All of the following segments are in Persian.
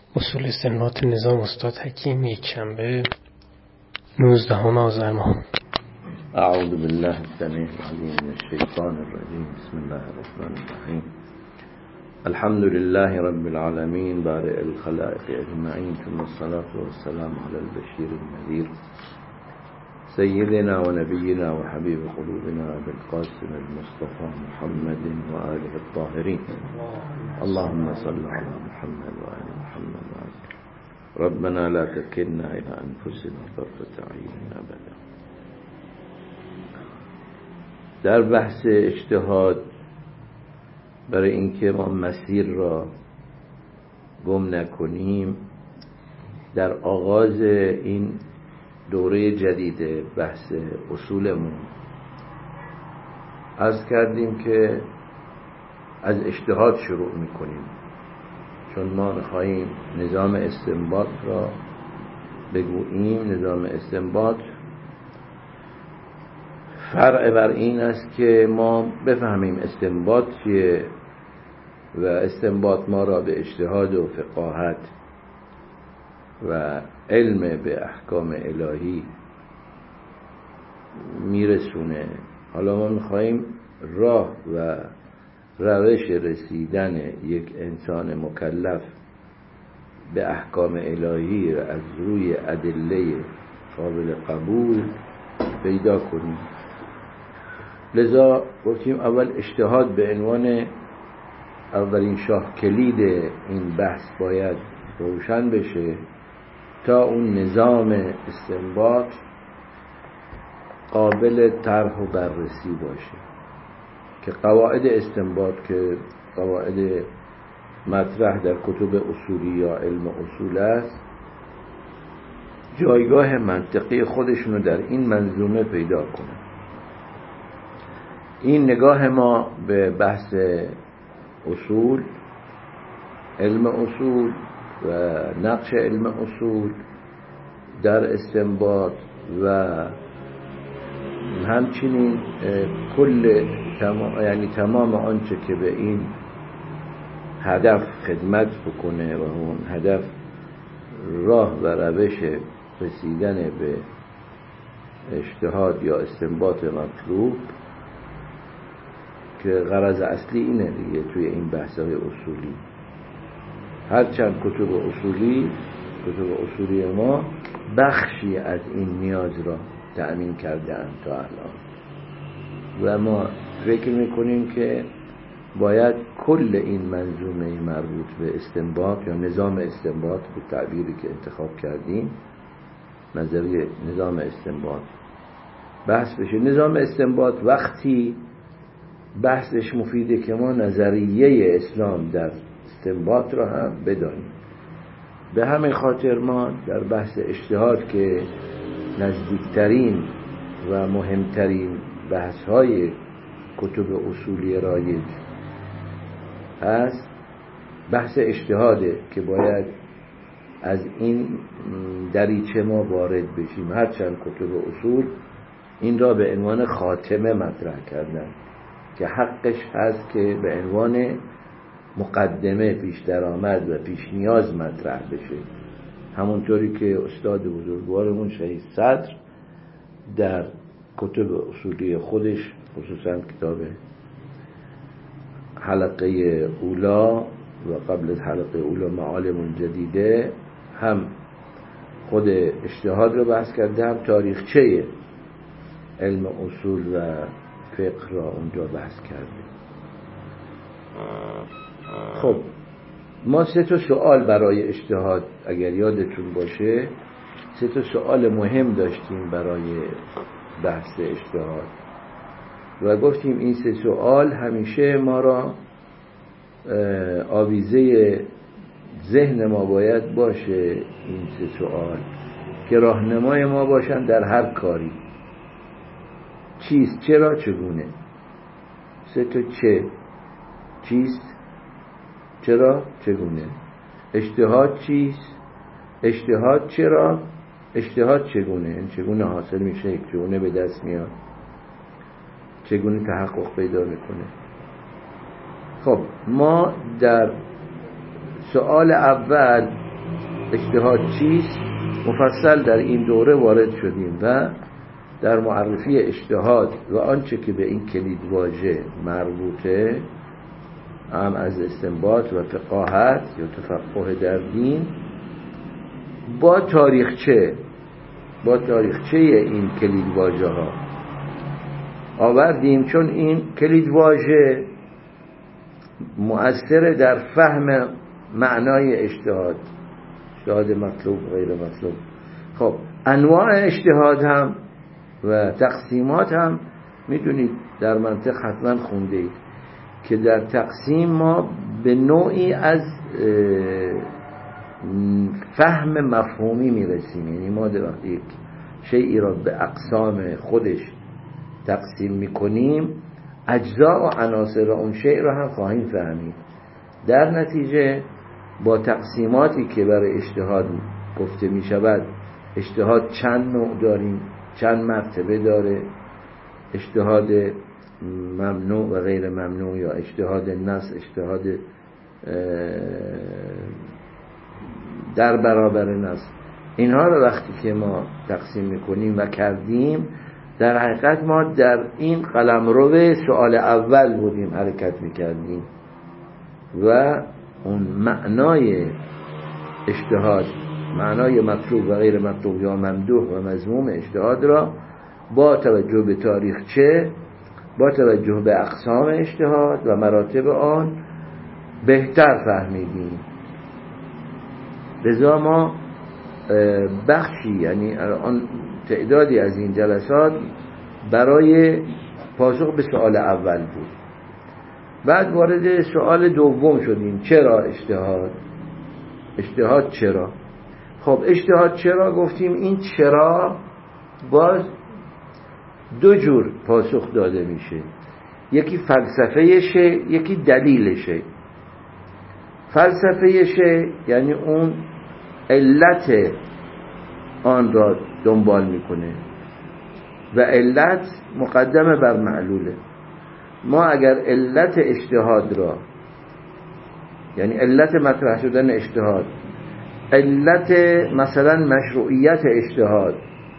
اصول استنباط نظام استاد حکیم، یک شنبه 19 آذر ماه. اعوذ بالله السمیع العلیم من الشیطان الرجیم. بسم الله الرحمن الرحیم. الحمد لله رب العالمین بارئ الخلائق اجمعین، ثم الصلاة والسلام علی البشیر النذیر سیدنا و نبینا و حبیب قلوبنا بالقاسم المصطفى محمد و آله الطاهرین. اللهم صل علی محمد و آل محمد و آل ربنا لا تكلنا الى انفسنا طرفة عین ابدا. در بحث اجتهاد، برای اینکه ما مسیر را گم نکنیم، در آغاز این دوره جدید بحث اصولمون عرض کردیم که از اجتهاد شروع میکنیم، چون ما میخواییم نظام استنباط را بگوییم. نظام استنباط فرع بر این است که ما بفهمیم استنباط چیه و استنباط ما را به اجتهاد و فقاهت و علم به احکام الهی میرسونه. حالا ما میخواییم راه و روش رسیدن یک انسان مکلف به احکام الهی را از روی ادله قابل قبول پیدا کنیم. لذا گفتیم اول اجتهاد به عنوان اولین شاه کلید این بحث باید روشن بشه تا اون نظام استنباط قابل طرح و بررسی باشه، که قواعد استنباط که قواعد مطرح در کتب اصولی یا علم اصول است، جایگاه منطقی خودشونو در این منظومه پیدا کنه. این نگاه ما به بحث اصول، علم اصول و نقش علم اصول در استنباط و همچنین تمام آنچه که به این هدف خدمت بکنه و اون هدف راه و روش رسیدن به اجتهاد یا استنباط مطلوب، که غرض اصلی اینه دیگه توی این بحث‌های اصولی. هرچند کتب اصولی ما بخشی از این نیاز را تأمین کرده اند تا الان، و ما فکر میکنیم که باید کل این منظومه مربوط به استنباط یا نظام استنباط به تعبیری که انتخاب کردیم، نظریه نظام استنباط بحث بشه. نظام استنباط وقتی بحثش مفیده که ما نظریه اسلام در استنباط را هم بدانیم. به همین خاطر ما در بحث اجتهاد که نزدیکترین و مهمترین بحث‌های کتب اصولی رایج هست، بحث اجتهاده که باید از این دریچه ما وارد بشیم. هرچند کتب اصول این را به عنوان خاتمه مطرح کردن که حقش هست که به عنوان مقدمه، پیش درآمد و پیش نیاز مطرح بشه، همونطوری که استاد بزرگوارمون شهید صدر در کتب اصولی خودش، خصوصا کتاب حلقه اولا و قبل از حلقه اولا معالم جدیده، هم خود اجتهاد رو بحث کرده، هم تاریخچه علم اصول و فقه را اونجا بحث کرده. خب ما 3 سوال برای اجتهاد، اگر یادتون باشه 3 سوال مهم داشتیم برای بحث اجتهاد و گفتیم این 3 سوال همیشه ما را آویزه ذهن ما باید باشه. این 3 سوال که راهنمای ما باشن در هر کاری. چیست، چرا، چگونه. 3 چه: چیست، چرا، چگونه. اجتهاد چیست، اجتهاد چرا، اجتهاد چگونه. چگونه حاصل میشه، چگونه به دست میاد، چگونه تحقق پیدا میکنه. خب ما در سوال اول اجتهاد چیست مفصل در این دوره وارد شدیم و در معرفی اجتهاد و آنچه که به این کلیدواژه مربوطه، هم از استنباط و فقاهت یا تفقه در دین، با تاریخچه این کلیدواژه ها آوردیم، چون این کلیدواژه مؤثر در فهم معنای اجتهاد مطلوب غیر مطلوب. خب انواع اجتهاد هم و تقسیمات هم میدونید در منطق حتما خونده اید که در تقسیم ما به نوعی از فهم مفهومی میرسیم. یعنی ما وقتی یک شیئی را به اقسام خودش تقسیم میکنیم، اجزا و عناصر اون شیء را هم خواهیم فهمید. در نتیجه با تقسیماتی که برای اجتهاد گفته می شود، اجتهاد چند نوع داریم، چند مرتبه داره، اجتهاد ممنوع و غیر ممنوع یا اجتهاد نص، اجتهاد در برابر نص، اینها رو وقتی که ما تقسیم میکنیم و کردیم، در حقیقت ما در این قلمرو سوال اول بودیم حرکت میکردیم و اون معنای اجتهاد، معنای مطلوب و غیر مطلوب یا ممدوح و مذموم اجتهاد را با توجه به تاریخچه، با توجه به اقسام اجتهاد و مراتب آن بهتر فهمیدیم. لذا ما بخشی، یعنی آن تعدادی از این جلسات برای پاسخ به سوال اول بود. بعد وارد سوال دوم شدیم، چرا اجتهاد چرا؟ خب اجتهاد چرا گفتیم؟ این چرا باز دو جور پاسخ داده میشه، یکی فلسفه شی، یکی دلیل شی. فلسفه شی یعنی اون علت آن را دنبال میکنه و علت مقدمه بر معلوله. ما اگر علت اجتهاد را، یعنی علت مطرح شدن اجتهاد، علت مثلا مشروعیت اجتهاد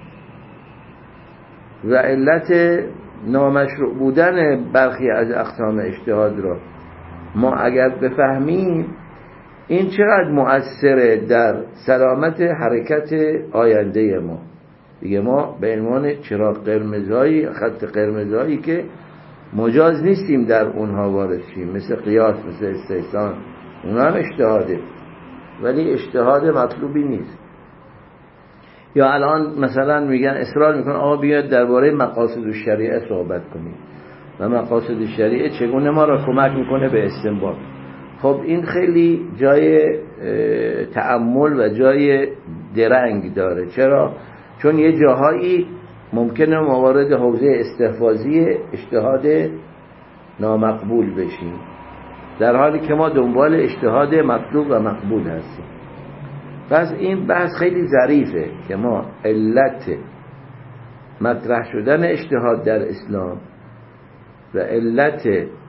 و علت نامشروع بودن برخی از اقسام اجتهاد را ما اگر بفهمیم، این چقدر مؤثره در سلامت حرکت آینده ما. دیگه ما به عنوان چراغ قرمزایی، خط قرمزایی که مجاز نیستیم در اونها وارد شیم، مثل قیاس، مثل استحسان، اونها هم اجتهاده ولی اجتهاد مطلوبی نیست. یا الان مثلا میگن، اصرار میکنن آقا بیاید درباره مقاصد الشریعه صحبت کنیم و مقاصد الشریعه چگونه ما را کمک میکنه به استنباط. خب این خیلی جای تأمل و جای درنگ داره. چرا؟ چون یه جاهایی ممکنه موارد حوزه استحفاظی اجتهاد نامقبول بشیم، در حالی که ما دنبال اجتهاد مطلوب و مقبول هستیم. پس این بحث خیلی ظریفه که ما علت مطرح شدن اجتهاد در اسلام و علت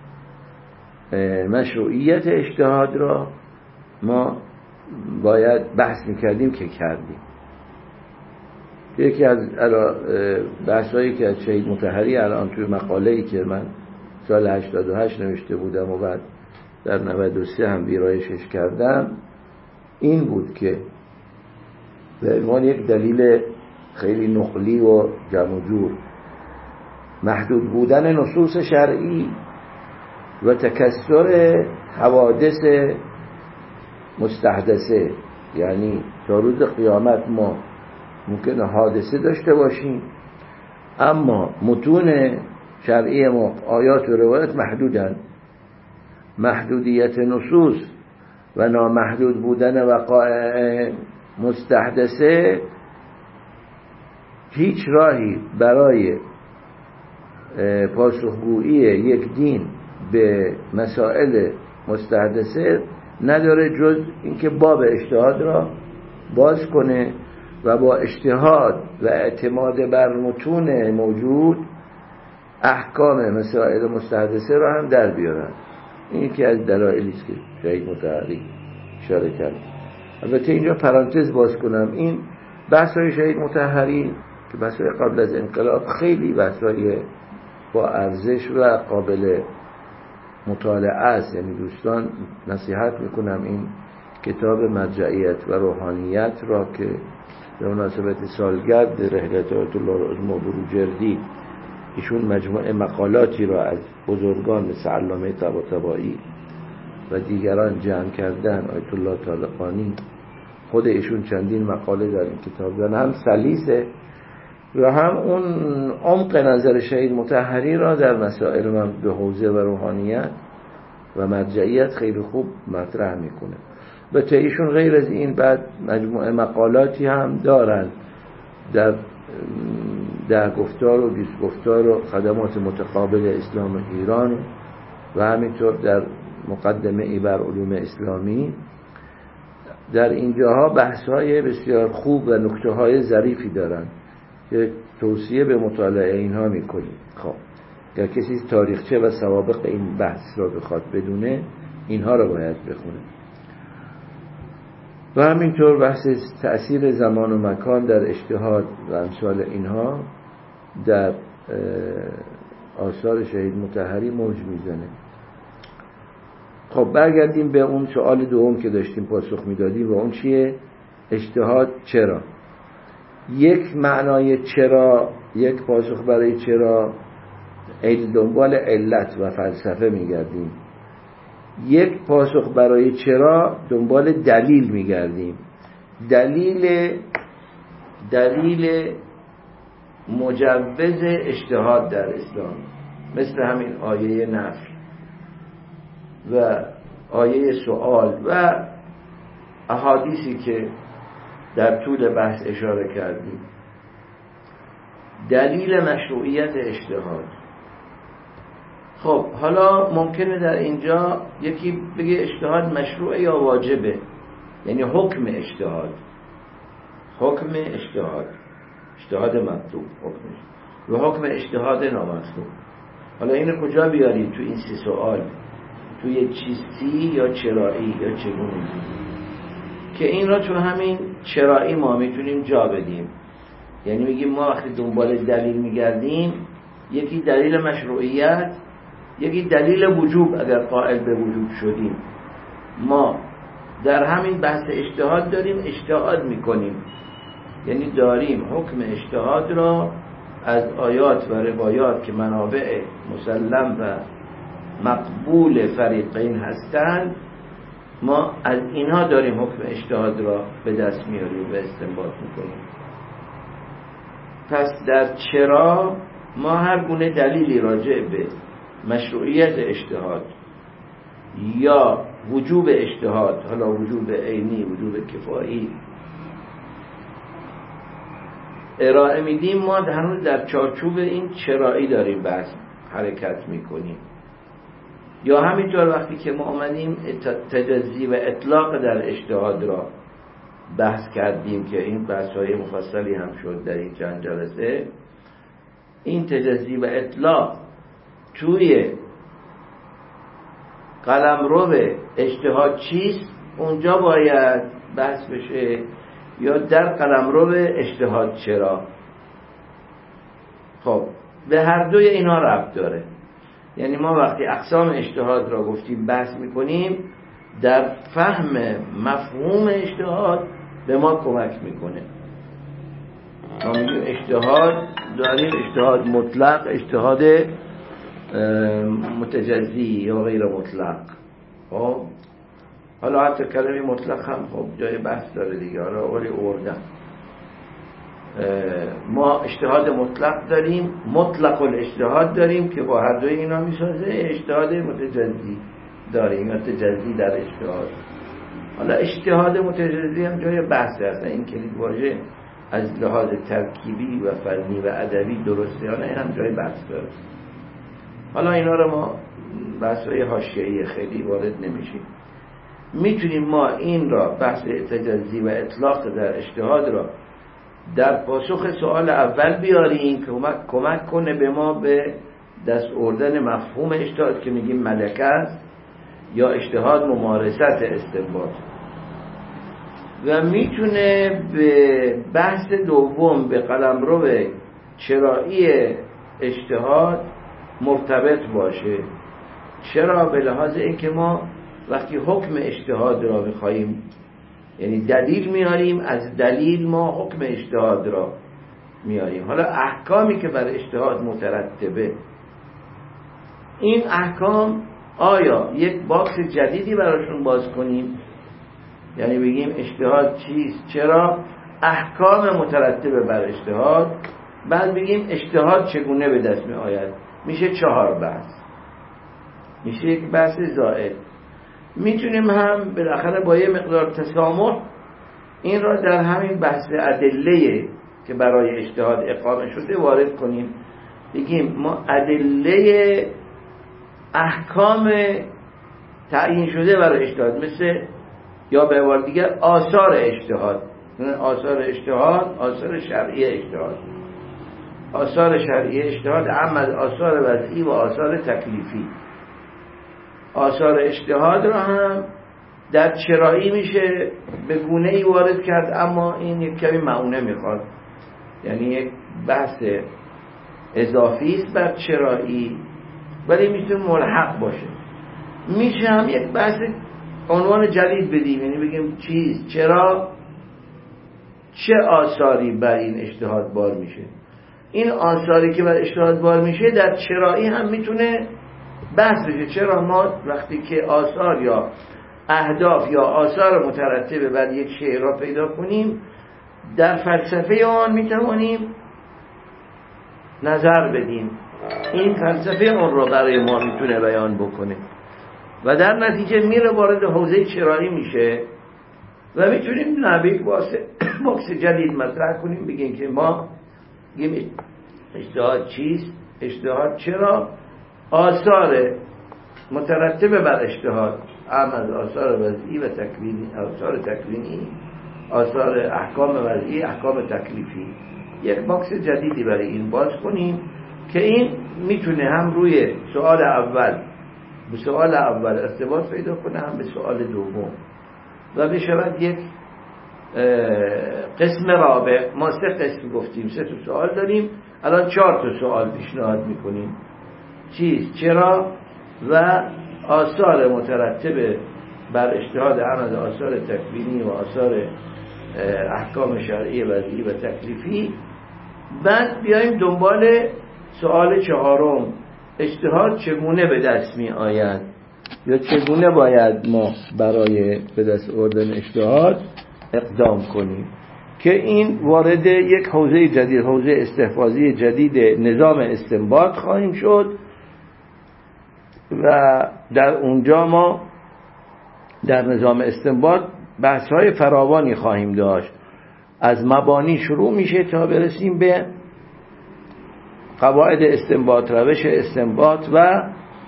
مشروعیت اجتهاد را ما باید بحث میکردیم که کردیم. یکی از بحثایی که از شهید مطهری الان توی مقاله‌ای که من سال 88 نوشته بودم و بعد در 93 هم ویرایشش کردم، این بود که به عنوان یک دلیل خیلی نقلی و جمع و جور، محدود بودن نصوص شرعی و تکثر حوادث مستحدثه. یعنی تا روز قیامت ما ممکنه حادثه داشته باشیم، اما متون شرعی ما، آیات و روایات محدودن. محدودیت نصوص و نامحدود بودن وقایع مستحدثه هیچ راهی برای پاسخگویی یک دین به مسائل مستحدثه نداره جز اینکه باب اجتهاد را باز کنه و با اجتهاد و اعتماد بر متون موجود احکام مسائل مستحدثه را هم در بیارن. این یکی از دلایلی است که شهید مطهری اشاره کرد. البته اینجا پرانتز باز کنم، این بحث‌های شهید مطهری که بحث‌های قبل از انقلاب خیلی بحث‌های با ارزش و قابل مطالعه است. یعنی دوستان نصیحت میکنم این کتاب مرجعیت و روحانیت را که به مناسبت سالگرد رحلت آیت الله العظمی بروجردی ایشون مجموعه مقالاتی را از بزرگان مثل علامه طباطبایی و دیگران جمع کردن، آیت الله طالقانی خود ایشون چندین مقاله در این کتاب دارن، هم سلیسه و هم اون عمق نظر شهید مطهری را در مسائل من به حوزه و روحانیت و مرجعیت خیلی خوب مطرح میکنه. البته ایشون غیر از این بعد مجموعه مقالاتی هم دارن در گفتار و 20 گفتار و خدمات متقابل اسلام ایران و همینطور در مقدمه ای بر علوم اسلامی. در اینجاها بحث‌های بسیار خوب و نکته‌های ظریفی دارن که توصیه به مطالعه اینها میکنیم. خب اگر کسی تاریخچه و سوابق این بحث را بخواد بدونه، اینها را باید بخونه. و همینطور بحث تأثیر زمان و مکان در اجتهاد و امثال اینها در آثار شهید مطهری موج میزنه. خب برگردیم به اون سوال دوم که داشتیم پاسخ میدادیم و اون چیه؟ اجتهاد چرا؟ یک معنای چرا، یک پاسخ برای چرا، دنبال علت و فلسفه میگردیم. یک پاسخ برای چرا دنبال دلیل میگردیم. دلیل مجوز اجتهاد در اسلام، مثل همین آیه نفی و آیه سوال و احادیثی که در طول بحث اشاره کردیم. دلیل مشروعیت اجتهاد. خب حالا ممکنه در اینجا یکی بگه اجتهاد مشروعه یا واجبه، یعنی حکم اجتهاد مطلوب حکمش و حکم اجتهاد نامطلوب. حالا اینو کجا بیاریم تو این 3 سوال؟ توی چیستی یا چرایی یا چگونگی، که این را تو همین چرایی ما میتونیم جا بدیم. یعنی میگیم ما وقتی دنبال دلیل میگردیم، یکی دلیل مشروعیت، یکی دلیل وجوب. اگر قائل به وجوب شدیم، ما در همین بحث اجتهاد داریم اجتهاد میکنیم، یعنی داریم حکم اجتهاد را از آیات و روایات که منابع مسلم و مقبول فریقین هستند، ما از اینها داریم حکم اجتهاد را به دست میاریم و استنباط میکنیم. پس در چرا ما هر گونه دلیلی راجع به مشروعیت اجتهاد یا وجوب اجتهاد، حالا وجوب عینی، وجوب کفایی، ارائه میدیم، ما هنوز در چارچوب این چرایی داریم بحث حرکت میکنیم. یا همینطور وقتی که ما آمدیم تجزی و اطلاق در اجتهاد را بحث کردیم که این بحث‌های مفصلی هم شد در این چند جلسه، این تجزی و اطلاق توی قلمرو اجتهاد چیست اونجا باید بحث بشه، یا در قلمرو اجتهاد چرا. خب به هر دوی اینا ربط داره. یعنی ما وقتی اقسام اجتهاد را گفتیم بحث میکنیم، در فهم مفهوم اجتهاد به ما کمک میکنه. ما میگیم اجتهاد داریم اجتهاد مطلق، اجتهاد متجزی یا غیر مطلق. خب حالا حتی کلمه مطلق هم خب جای بحث داره دیگه، حالا ولی اوردن. ما اجتهاد مطلق داریم، مطلق الاجتهاد داریم که با هر دوی اینا میسازه. اجتهاد متجزی داریم یا تجزی در اجتهاد. حالا اجتهاد متجزی هم جای بحث هست، این کلید واژه از لحاظ ترکیبی و فنی و ادبی درسته یا نه، این هم جای بحث داره. حالا اینا رو ما بحث‌های حاشیه‌ای خیلی وارد نمیشیم. میتونیم ما این را بحث تجزی و اطلاق در اجتهاد را در پاسخ سوال اول بیاریم که کمک کنه به ما به دست آوردن مفهوم اجتهاد که میگیم ملکه است، یا اجتهاد ممارست استنباط. و میتونه به بحث دوم به قلمرو چرایی اجتهاد مرتبط باشه. چرا؟ به لحاظ اینکه ما وقتی حکم اجتهاد را میخواییم، یعنی دلیل میاریم، از دلیل ما حکم اجتهاد را میاریم. حالا احکامی که بر اجتهاد مترتبه، این احکام آیا یک باکس جدیدی براشون باز کنیم، یعنی بگیم اجتهاد چیست، چرا، احکام مترتبه بر اجتهاد، بعد بگیم اجتهاد چگونه به دست می آید. میشه 4 بحث، میشه یک بحث زائد. میتونیم هم بالاخره با یه مقدار تسامح این را در همین بحث ادله که برای اجتهاد اقامه شده وارد کنیم، بگیم ما ادله احکام تعیین شده برای اجتهاد، مثل یا به عبارت دیگر آثار اجتهاد. آثار اجتهاد آثار شرعی اجتهاد، آثار شرعی اجتهاد اما از آثار وضعی و آثار تکلیفی. آثار اجتهاد را هم در چرایی میشه به گونه‌ای وارد کرد، اما این یک کمی معونه میخواد، یعنی یک بحث اضافی است بر چرایی، ولی میتونه ملحق باشه. میشه هم یک بحث عنوان جدید بدیم، یعنی بگیم چیز، چرا، چه آثاری بر این اجتهاد بار میشه. این آثاری که بر اجتهاد بار میشه در چرایی هم میتونه بحث بشه. چرا ما وقتی که آثار یا اهداف یا آثار مترتبه بر یک شیء را پیدا کنیم، در فلسفه آن میتوانیم نظر بدیم، این فلسفه اون رو برای ما میتونه بیان بکنه و در نتیجه میره وارد حوزه چرایی میشه و میتونیم نبیل باکس جدید مطرح کنیم، بگیم که ما بگیم اجتهاد چیست، اجتهاد چرا، آثار مترتبه بر اجتهاد از آثار وضعی و تکوینی، آثار تکوینی، آثار احکام وضعی، احکام تکلیفی. یک باکس جدیدی برای این باز کنیم که این میتونه هم روی سوال اول به سوال اول ارتباط پیدا کنه، هم به سوال دوم، و بشود یک قسم رابع. ما 3 قسم گفتیم، 3 تا سوال داریم، الان 4 تا سوال پیشنهاد میکنیم: چیز، چرا و آثار مترتب بر اجتهاد از آثار تکوینی و آثار احکام شرعی وضعی و تکلیفی. بعد بیایم دنبال سوال 4: اجتهاد چگونه به دست می آید، یا چگونه باید ما برای به دست آوردن اجتهاد اقدام کنیم، که این وارد یک حوزه جدید، حوزه استحفاظی جدید نظام استنباط خواهیم شد و در اونجا ما در نظام استنباط بحث‌های فراوانی خواهیم داشت. از مبانی شروع میشه تا برسیم به قواعد استنباط، روش استنباط و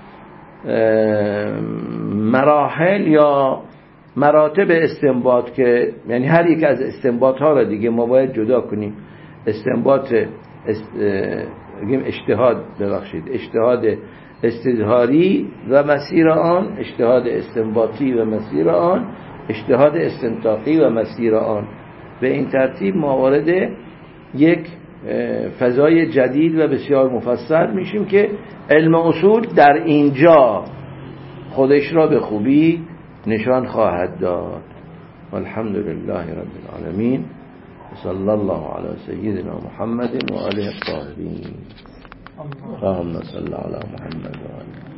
مراحل یا مراتب استنباط، که یعنی هر یک از استنباط ها را دیگه ما باید جدا کنیم. استنباط اجتهاد استظهاری و مسیر آن، اجتهاد استنباطی و مسیر آن، اجتهاد استنطاقی و مسیر آن. به این ترتیب ما وارد یک فضای جدید و بسیار مفصل میشیم که علم اصول در اینجا خودش را به خوبی نشان خواهد داد. والحمدلله رب العالمین، صلی الله علی سیدنا محمد و آله الطاهرین. اللهم صل علی محمد و آله.